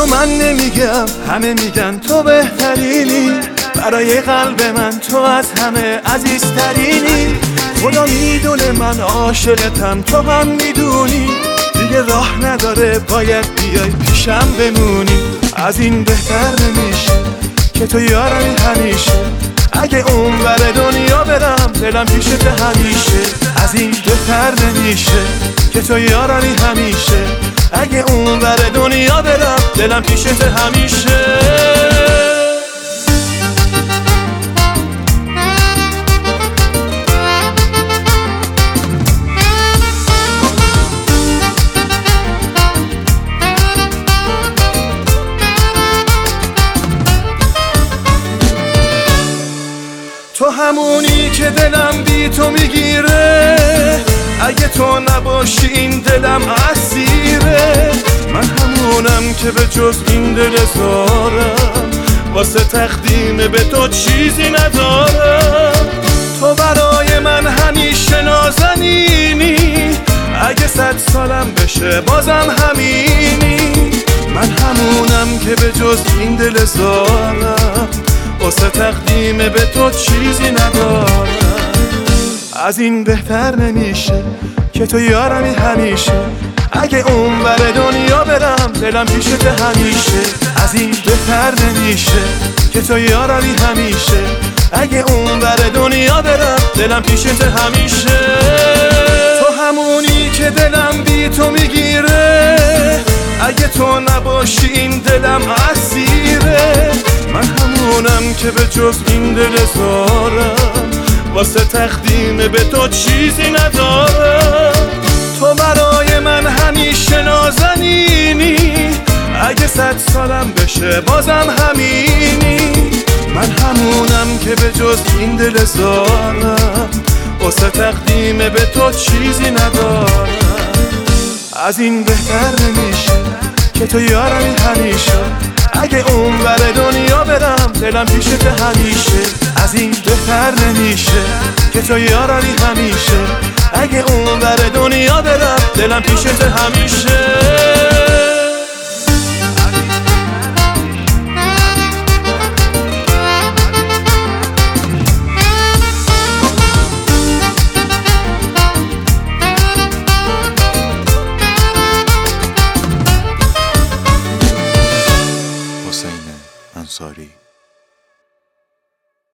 اینو من نمیگم، همه میگن تو بهترینی. برای قلب من تو از همه عزیزترینی. خدا میدونه من عاشقتم، تو هم میدونی. دیگه راه نداره باید بیای پیشم بمونی. از این بهتر نمیشه که تو یارمی همیشه. اگه اون بر دنیا برم دلم پیشت همیشه. از این بهتر نمیشه که تو یارمی همیشه. اگه اون بر دنیا برم دلم پیشت همیشه. تو همونی که دلم بی تو میگیره. اگه تو نباشی این دلم اسیره. من همونم که به جز این دل زارم، واسه تقدیم به تو چیزی ندارم. تو برای من همیشه نازنینی. اگه 100 سالم بشه بازم همینی. من همونم که به جز این دل زارم، واسه تقدیم به تو چیزی ندارم. از این بهتر نمیشه که تو یارمی همیشه. اگه اون بر دنیا برم دلم پیشت همیشه. از این بهتر نمیشه که تو یارمی همیشه. اگه اون بر دنیا برم دلم پیشت همیشه. تو همونی که دلم بی تو میگیره. اگه تو نباشی این دلم اسیره. من همونم که به جز این دل زارم، واسه تقدیم به تو چیزی ندارم. تو برای من همیشه نازنینی. اگه 100 سالم بشه بازم همینی. من همونم که به جز این دل زارم، واسه تقدیم به تو چیزی ندارم. از این بهتر نمیشه که تو یارمی همیشه. اگه اون بر دنیا برم دلم پیشت همیشه. از این بهتر نمیشه که تو یارمی همیشه. اگه اون بر دنیا برم دلم پیشت همیشه. حسین انصاری